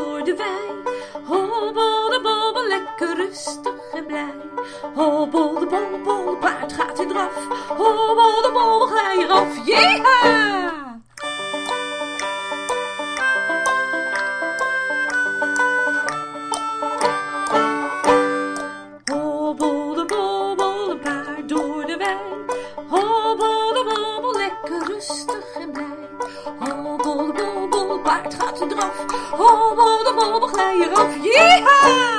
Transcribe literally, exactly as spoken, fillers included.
door de wei. Hobbel de bobbel, lekker rustig en blij. Hobbel de bobbel, bobbel, paard gaat in draf. Hobbel de bobbel, glij eraf, jeha! Hobbel de bobbel, een paard door de wei. Hobbel de bobbel, lekker rustig en blij. Hobbel de bobbel, paard gaat in draf. Hobbel de bobbel, glij eraf, jeha!